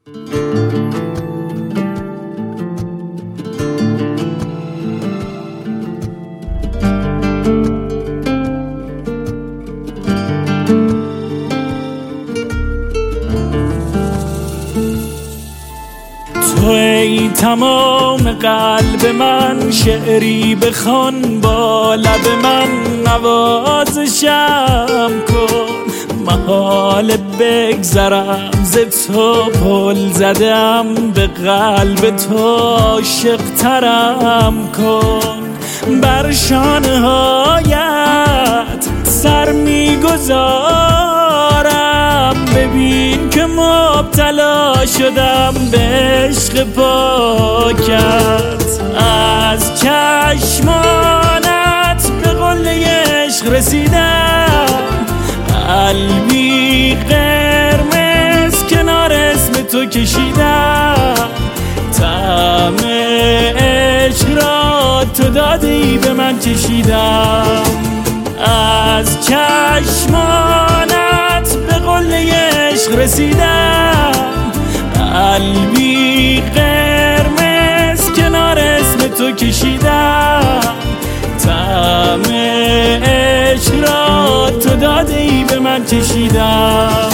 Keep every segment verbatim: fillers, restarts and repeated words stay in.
توی تمام قلب من، شعری بخوان با لب من، نوازشم کن. محال بگذرم ز تو، پل زدم به قلب تو، عاشق ترم کن. بر شانه هایت سر میگذارم، ببین که مبتلا شدم به عشق پاکت. از چشمانت به قله عشق رسیدم، قلبی قرمز کنار اسم تو کشیدم. طعم عشق را تو دادی به من چشیدم. از چشمانت به قله عشق رسیدم، قلبی قرمز کنار اسم تو کشیدم. طعم عشق را تو دادی به من چشیدم.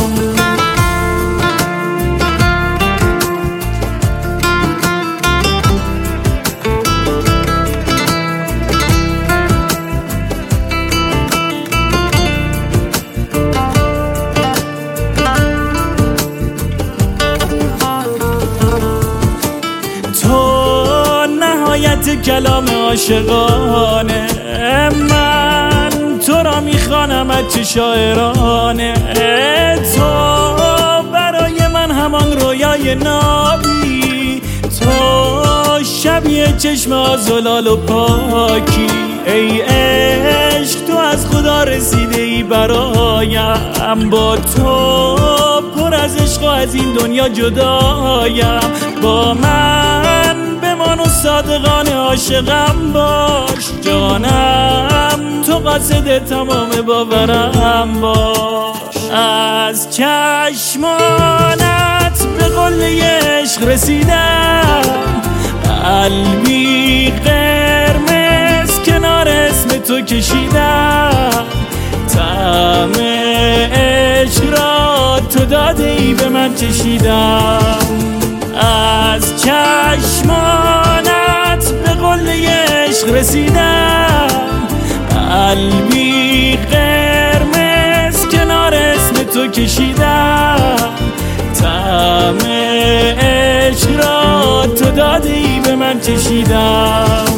کلام عاشقانه، من تو را میخوانم از چه شاعرانه. تو برای من همان رویای نابی، تو شبیه چشم آزلال و پاکی. ای عشق تو از خدا رسیده ای برایم، با تو پر از عشق و از این دنیا جدایم. با من بمان و صادقانه عاشقم باش، جانم تو قاصد تمام باورم باش. از چشمانت به قله عشق رسیدم، قلبی قرمز کنار اسم تو کشیدم. طعم عشق را تو دادی به من چشیدم. از چشمانت به قله عشق رسیدم، قلبی قرمز کنار اسم تو کشیدم. طعم عشق را تو دادی به من چشیدم.